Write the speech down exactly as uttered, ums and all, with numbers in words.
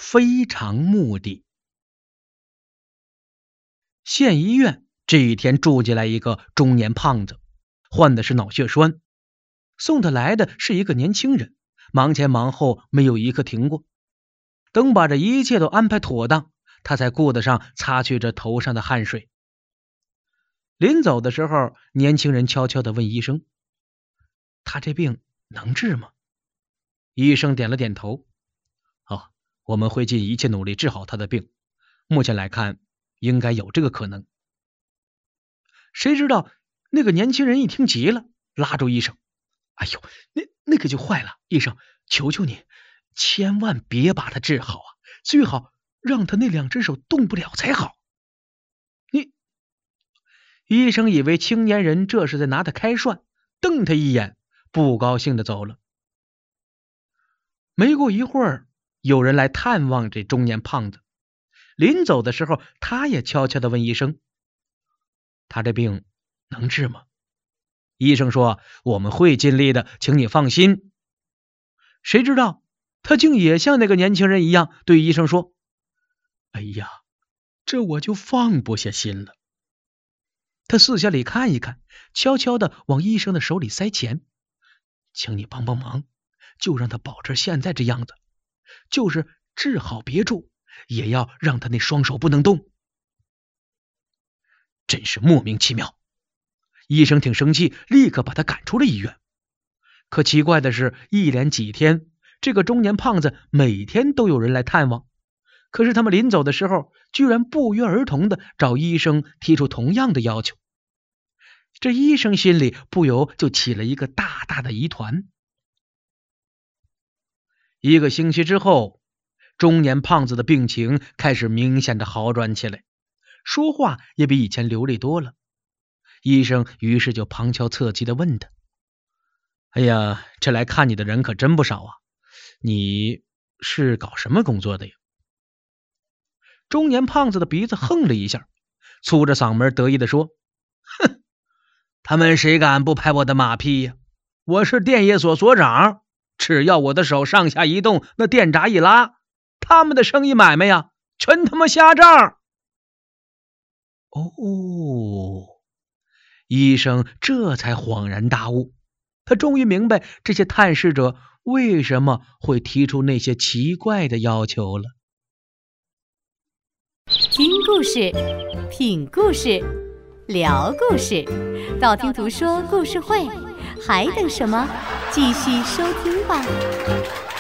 非常目的。县医院这一天住进来一个中年胖子，患的是脑血栓。送他来的是一个年轻人，忙前忙后，没有一刻停过。等把这一切都安排妥当，他才顾得上擦去这头上的汗水。临走的时候，年轻人悄悄地问医生：“他这病能治吗？”医生点了点头：“哦，我们会尽一切努力治好他的病，目前来看，应该有这个可能。”谁知道那个年轻人一听急了，拉住医生：“哎呦，那那个就坏了，医生，求求你，千万别把他治好啊，最好让他那两只手动不了才好。”你，医生以为青年人这是在拿他开涮，瞪他一眼，不高兴地走了。没过一会儿，有人来探望这中年胖子，临走的时候，他也悄悄地问医生：“他这病能治吗？”医生说：“我们会尽力的，请你放心。”谁知道他竟也像那个年轻人一样对医生说：“哎呀，这我就放不下心了。”他四下里看一看，悄悄的往医生的手里塞钱：“请你帮帮忙，就让他保持现在这样子，就是治好别处，也要让他那双手不能动。”真是莫名其妙。医生挺生气，立刻把他赶出了医院。可奇怪的是，一连几天，这个中年胖子每天都有人来探望，可是他们临走的时候，居然不约而同的找医生提出同样的要求。这医生心里不由就起了一个大大的疑团。一个星期之后，中年胖子的病情开始明显的好转起来，说话也比以前流利多了。医生于是就旁敲侧击地问他：“哎呀，这来看你的人可真不少啊，你是搞什么工作的呀？”中年胖子的鼻子横了一下，粗着嗓门得意地说：“哼，他们谁敢不拍我的马屁呀？我是电业所所长，只要我的手上下一动，那电闸一拉，他们的生意买卖呀，全他妈瞎账。”哦，医生这才恍然大悟，他终于明白这些探视者为什么会提出那些奇怪的要求了。 听故事，品故事，聊故事，道听途说故事会，还等什么？继续收听吧。